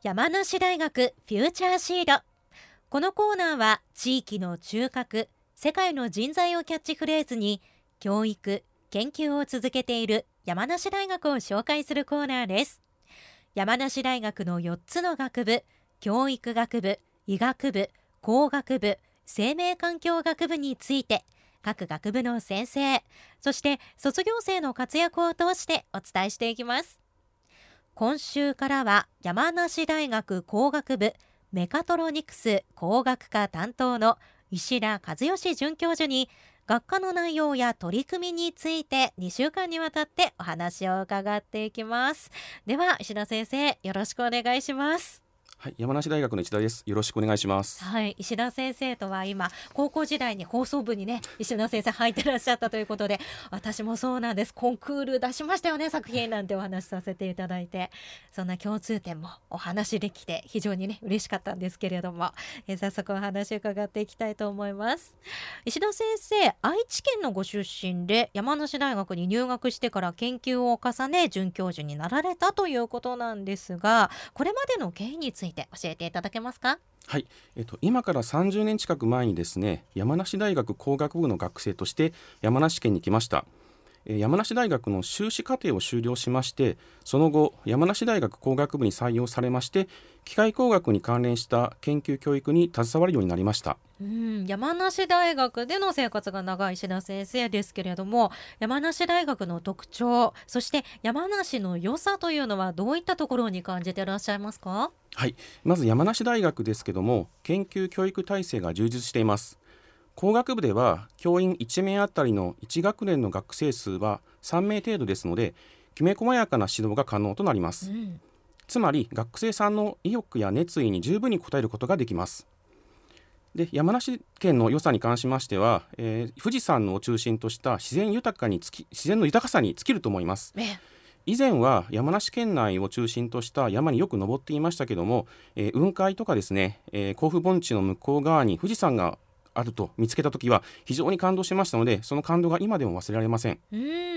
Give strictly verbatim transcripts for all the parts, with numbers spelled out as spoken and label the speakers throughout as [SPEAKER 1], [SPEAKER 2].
[SPEAKER 1] 山梨大学フューチャーシード。このコーナーは地域の中核、世界の人材をキャッチフレーズに教育、研究を続けている山梨大学を紹介するコーナーです。山梨大学のよっつの学部、教育学部、医学部、工学部、生命環境学部について各学部の先生、そして卒業生の活躍を通してお伝えしていきます。今週からは山梨大学工学部メカトロニクス工学科担当の石田和義准教授に学科の内容や取り組みについてにしゅうかんにわたってお話を伺っていきます。では石田先生、よろしくお願いします。
[SPEAKER 2] はい、山梨大学の石田です。よろしくお願いします。
[SPEAKER 1] はい、石田先生とは今高校時代に放送部にね石田先生入ってらっしゃったということで、私もそうなんです。コンクール出しましたよね、作品なんてお話しさせていただいて、そんな共通点もお話できて非常にね嬉しかったんですけれども、え早速お話伺っていきたいと思います。石田先生、愛知県のご出身で山梨大学に入学してから研究を重ね准教授になられたということなんですが、これまでの経緯について教えていただけますか？
[SPEAKER 2] はい、えっと、今からさんじゅうねん近く前にですね、山梨大学工学部の学生として山梨県に来ました。えー山梨大学の修士課程を修了しまして、その後山梨大学工学部に採用されまして、機械工学に関連した研究教育に携わるようになりました。
[SPEAKER 1] うん、山梨大学での生活が長い石田先生ですけれども、山梨大学の特徴、そして山梨の良さというのはどういったところに感じていらっしゃいますか？
[SPEAKER 2] はい、まず山梨大学ですけども、研究教育体制が充実しています。工学部では教員いちめいあたりのいち学年の学生数はさんめい程度ですので、きめ細やかな指導が可能となります。
[SPEAKER 1] うん、
[SPEAKER 2] つまり学生さんの意欲や熱意に十分に応えることができます。で、山梨県の良さに関しましては、えー富士山を中心とした自然豊かにつき自然の豊かさに尽きると思います。
[SPEAKER 1] え
[SPEAKER 2] 以前は山梨県内を中心とした山によく登っていましたけども、えー雲海とかですね、えー甲府盆地の向こう側に富士山があると見つけたときは非常に感動しましたので、その感動が今でも忘れられません。
[SPEAKER 1] うん、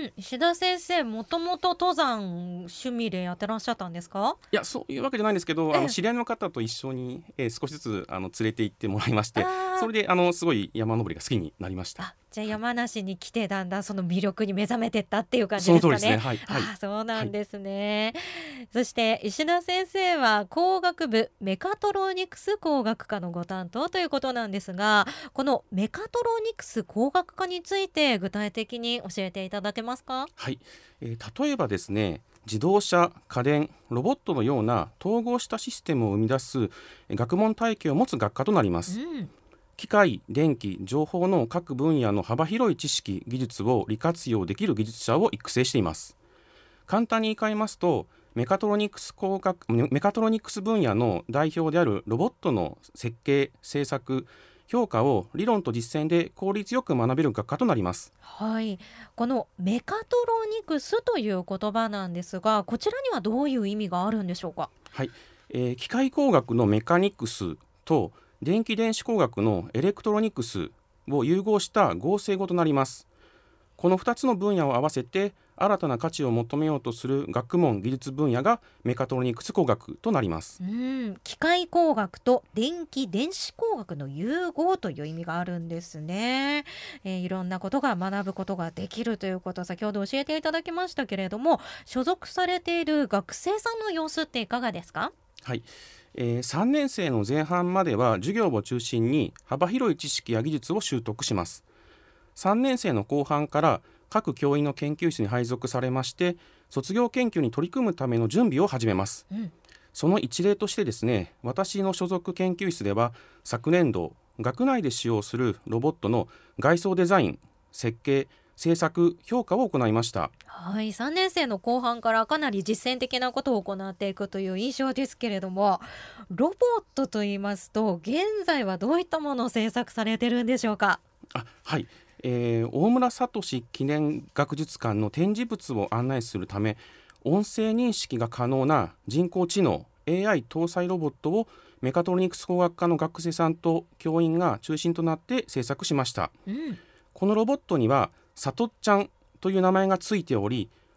[SPEAKER 1] 石田先生、もともと登山趣味でやってらっしゃったんですか？
[SPEAKER 2] いや、そういうわけじゃないんですけど、
[SPEAKER 1] ええ
[SPEAKER 2] あの知り合いの方と一緒に、えー少しずつあの連れて行ってもらいまして、
[SPEAKER 1] あー
[SPEAKER 2] それであのすごい山登りが好きになりました。
[SPEAKER 1] あ、じゃあ山梨に来てだんだんその魅力に目覚めてったっていう感じ
[SPEAKER 2] そ
[SPEAKER 1] ですかね。
[SPEAKER 2] の通りですね。はい、はい。
[SPEAKER 1] ああ、そうなんですね。そして石田先生は工学部メカトロニクス工学科のご担当ということなんですが、このメカトロニクス工学科について具体的に教えていただけますか？
[SPEAKER 2] はい、えー例えばですね、自動車、家電、ロボットのような統合したシステムを生み出すえー学問体系を持つ学科となります。
[SPEAKER 1] うん、
[SPEAKER 2] 機械、電気、情報の各分野の幅広い知識、技術を利活用できる技術者を育成しています。簡単に言い換えますと、メカトロニクス工学メカトロニクス分野の代表であるロボットの設計、製作、評価を理論と実践で効率よく学べる学科となります。
[SPEAKER 1] はい、このメカトロニクスという言葉なんですが、こちらにはどういう意味があるんでしょうか？
[SPEAKER 2] はい、えー機械工学のメカニクスと電気電子工学のエレクトロニクスを融合した合成語となります。このふたつの分野を合わせて新たな価値を求めようとする学問技術分野がメカトロニクス工学となります。
[SPEAKER 1] うん、機械工学と電気電子工学の融合という意味があるんですね。えーいろんなことが学ぶことができるということを先ほど教えていただきましたけれども、所属されている学生さんの様子っていかがですか？
[SPEAKER 2] はい、えーさんねん生の前半までは授業を中心に幅広い知識や技術を習得します。さんねん生の後半から各教員の研究室に配属されまして、卒業研究に取り組むための準備を始めます。
[SPEAKER 1] うん、
[SPEAKER 2] その一例としてですね、私の所属研究室では昨年度学内で使用するロボットの外装デザイン、設計、製作、評価を行いました。
[SPEAKER 1] はい、さんねん生の後半からかなり実践的なことを行っていくという印象ですけれども、ロボットといいますと現在はどういったものを制作されてるんでしょうか？
[SPEAKER 2] あはい、えー大村聡記念学術館の展示物を案内するため、音声認識が可能な人工知能 エーアイ 搭載ロボットをメカトロニクス工学科の学生さんと教員が中心となって制作しました。
[SPEAKER 1] うん、
[SPEAKER 2] このロボットにはさとっちゃんという名前がついており、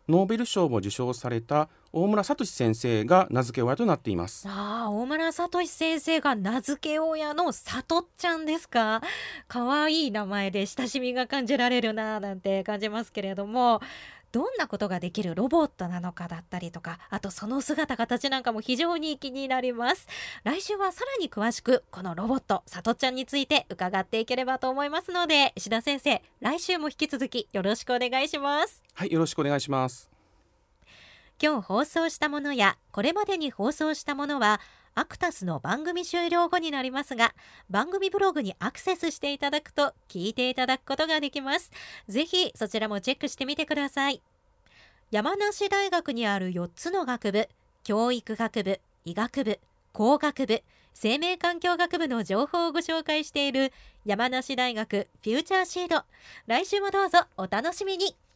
[SPEAKER 2] ノーベル賞も受賞された大村聡先生が名付け親となっています。
[SPEAKER 1] ああ、大村聡先生が名付け親のさとっちゃんですか。かわいい名前で親しみが感じられるななんて感じますけれども、どんなことができるロボットなのかだったりとか、あとその姿形なんかも非常に気になります。来週はさらに詳しくこのロボットさとっちゃんについて伺っていければと思いますので、石田先生、来週も引き続きよろしくお願いします。
[SPEAKER 2] はい、よろしくお願いします。
[SPEAKER 1] 今日放送したものやこれまでに放送したものはアクタスの番組終了後になりますが、番組ブログにアクセスしていただくと聞いていただくことができます。ぜひそちらもチェックしてみてください。山梨大学にあるよっつの学部、教育学部、医学部、工学部、生命環境学部の情報をご紹介している山梨大学フューチャーシード。来週もどうぞお楽しみに。